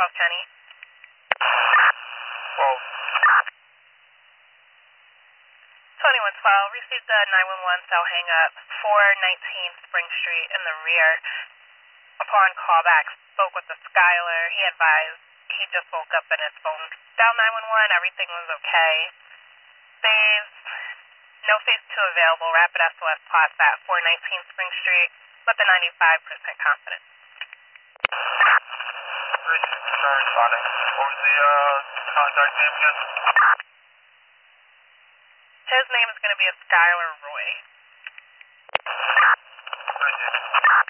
12 Kenny. 12. 2112, received a 911 cell hang-up, 419 Spring Street in the rear. Upon callback, spoke with the Skylar. He advised he just woke up and his phone dialed 911. Everything was okay. No phase 2 available. Rapid SOS plots at 419 Spring Street with a 95% confidence. Responding. What was the contact name again? His name is going to be Skylar Roy. Thank you.